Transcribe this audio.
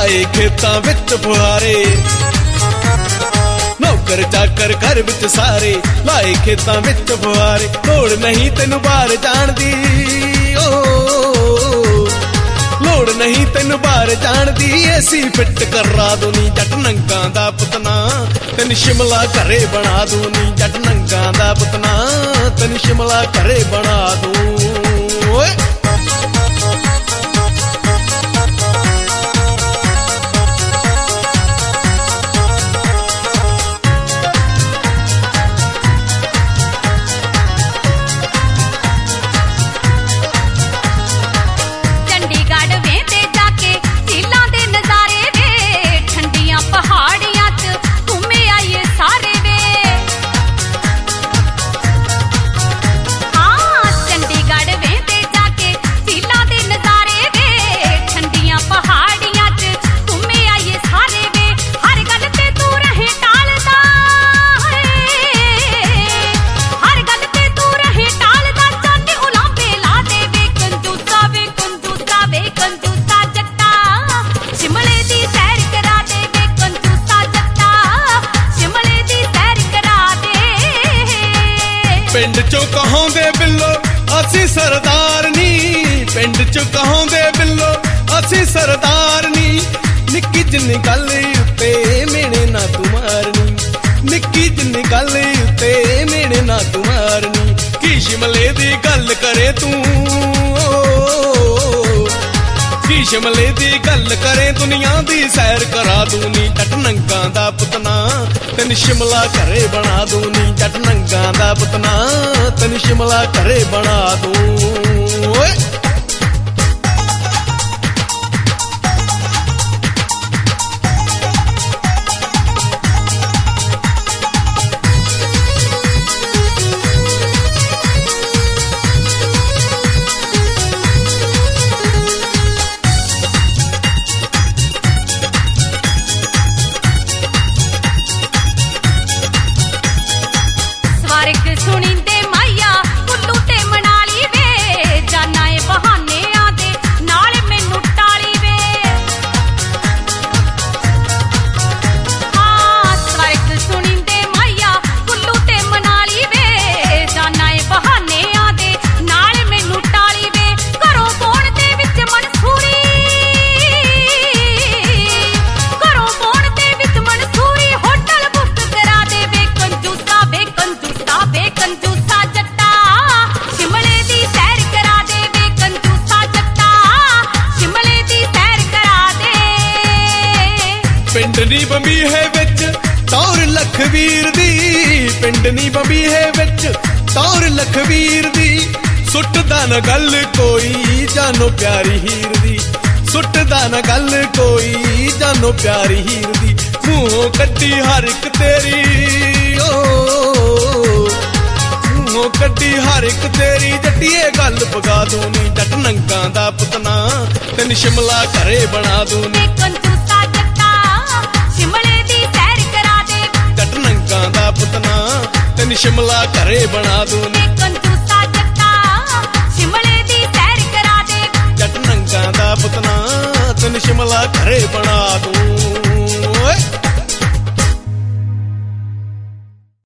ਲਾਏ ਖੇਤਾਂ ਵਿੱਚ ਫੁਹਾਰੇ। ਨੌਕਰ ਚਾਕਰ ਘਰ ਵਿੱਚ ਸਾਰੇ ਲਾਏ ਖੇਤਾਂ ਵਿੱਚ ਫੁਹਾਰੇ। ਲੋੜ ਨਹੀਂ ਤੈਨੂੰ ਬਾਹਰ ਜਾਣ ਦੀ, ਲੋੜ ਨਹੀਂ ਤੈਨੂੰ ਬਾਹਰ ਜਾਣ ਦੀ। ਏਸੀ ਫਿੱਟ ਕਰਾ ਦੂੰ ਨੀ ਜੱਟ ਨੰਗਾ ਦਾ ਪੁੱਤਨਾ, ਤੈਨੂੰ ਸ਼ਿਮਲਾ ਘਰੇ ਬਣਾ ਦੂੰ ਨੀ ਜੱਟ ਨੰਗਾ ਦਾ ਪੁੱਤਨਾ, ਤੈਨੂੰ ਸ਼ਿਮਲਾ ਘਰੇ ਬਣਾ ਦੂੰ ਓਏ। ਪਿੰਡ ਚੋਂ ਕਹਾਉਂਦੇ ਬਿੱਲੋ ਅਸੀਂ ਸਰਦਾਰ ਨੀ, ਪਿੰਡ ਚੋਂ ਕਹਾਉਂਦੇ ਬਿੱਲੋ ਅਸੀਂ ਸਰਦਾਰ ਨੀ। ਨਿੱਕੀ ਜਿੰਨੀ ਗੱਲ ਉੱਤੇ ਮੇਣੇ ਨਾ ਤੂੰ ਮਾਰਨੀ, ਨਿੱਕੀ ਜਿੰਨੀ ਗੱਲ ਉੱਤੇ ਮੇਣੇ ਨਾ ਤੂੰ ਮਾਰਨੀ। ਕੀ ਸ਼ਿਮਲੇ ਦੀ ਗੱਲ ਕਰੇ ਤੂੰ, ਕੀ ਸ਼ਿਮਲੇ ਦੀ ਗੱਲ ਕਰੇ ਦੁਨੀਆ ਦੀ ਸੈਰ ਕਰਾ ਦੂੰ ਨੀ ਜੱਟ ਨੰਗਾ ਦਾ ਪੁੱਤਨਾ, ਤੈਨੂੰ ਸ਼ਿਮਲਾ ਘਰੇ ਬਣਾ ਦੂੰ ਨੀ ਜੱਟ ਨੰਗਾ ਦਾ ਪੁੱਤਨਾ, ਤੈਨੂੰ ਸ਼ਿਮਲਾ ਘਰੇ ਬਣਾ ਦੂੰ ਓਏ। ਸੁਣੀਂਦੇ ਮਾਈਆ ਕੁੱਲੂ ਤੇ ਮਨਾਲੀ ਵੇ, ਜਾਨਾ ਏ ਬਹਾਨਿਆਂ ਦੇ ਨਾਲ ਮੈਨੂੰ ਟਾਲੀ ਵੇ। ਹਾਂ ਸਵਰਗ ਸੁਣੀਂਦੇ ਮਾਈਆ ਕੁੱਲੂ ਤੇ ਮਨਾਲੀ ਵੇ, ਜਾਨਾ ਏ ਬਹਾਨਿਆਂ ਦੇ ਨਾਲ ਮੈਨੂੰ ਟਾਲੀ ਵੇ। ਘਰੋਂ ਪਾਉਣ ਦੇ ਵਿੱਚ ਮਨਸੂਰੀ, ਘਰੋਂ ਪਾਉਣ ਦੇ ਵਿੱਚ ਮਨਸੂਰੀ, ਹੋਟਲ ਬੁੱਕ ਕਰਾ ਦੇ ਵੇ ਕੰਜੂਸਾ ਵੇ ਕੰਜੂਸਾ ਵੇ ਕੰਜੂਸਾ ਜੱਟਾ, ਸ਼ਿਮਲੇ ਦੀ ਸੈਰ ਕਰਾ ਦੇ ਵੇ ਕੰਜੂਸਾ ਜੱਟਾ, ਸ਼ਿਮਲੇ ਦੀ ਸੈਰ ਕਰਾ ਦੇ। ਪਿੰਡ ਨੀ ਬੰਬੀ ਹੈ ਵਿੱਚ ਟੌਰ ਲਖਵੀਰ ਦੀ, ਪਿੰਡ ਨੀ ਬੰਬੀ ਹੈ ਵਿੱਚ ਟੌਰ ਲਖਵੀਰ ਦੀ। ਸੁੱਟਦਾ ਨਾ ਗੱਲ ਕੋਈ ਜਾਨੋ ਪਿਆਰੀ ਹੀਰ ਦੀ, ਸੁੱਟਦਾ ਨਾ ਗੱਲ ਕੋਈ ਜਾਨੋ ਪਿਆਰੀ ਹੀਰ ਦੀ। ਮੂੰਹੋਂ ਕੱਢੀ ਹਰ ਇੱਕ ਤੇਰੀ ਮੂੰਹੋਂ ਕੱਢੀ ਹਰ ਇੱਕ ਤੇਰੀ ਜੱਟੀਏ ਗੱਲ ਪਗਾ ਦੂੰ ਨੀ ਜੱਟ ਨੰਗਾ ਦਾ ਪੁੱਤਨਾ, ਤੈਨੂੰ ਸ਼ਿਮਲਾ ਘਰੇ ਬਣਾ ਦੂੰ ਨੀ ਕੰਜੂਸਾ ਜੱਟਾ, ਸ਼ਿਮਲੇ ਦੀ ਸੈਰ ਕਰਾ ਦੇ ਜੱਟ ਨੰਗਾ ਦਾ ਪੁੱਤਨਾ, ਤੈਨੂੰ ਸ਼ਿਮਲਾ ਘਰੇ ਬਣਾ ਦੂੰ ਨੀ ਕੰਜੂਸਾ ਜੱਟਾ, ਸ਼ਿਮਲੇ ਦੀ ਸੈਰ ਕਰਾ ਦੇ ਜੱਟ ਨੰਗਾ ਦਾ ਪੁੱਤਨਾ, ਤੈਨੂੰ ਸ਼ਿਮਲਾ ਘਰੇ ਬਣਾ ਦੂੰ।